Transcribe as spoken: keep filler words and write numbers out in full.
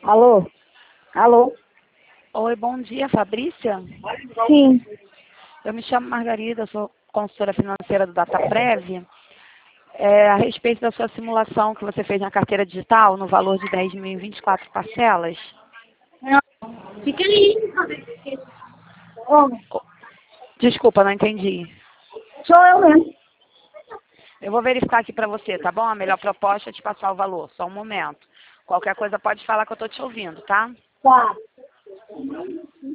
Alô? Alô? Oi, bom dia, Fabrícia. Sim. Eu me chamo Margarida, sou consultora financeira do Dataprev. É, a respeito da sua simulação que você fez na carteira digital, no valor de dez mil em vinte e quatro parcelas. Fica aí. Ô, Desculpa, não entendi. sou eu mesmo. Eu vou verificar aqui para você, tá bom? A melhor proposta é te passar o valor. Só um momento. Qualquer coisa pode falar que eu estou te ouvindo, tá? Tá.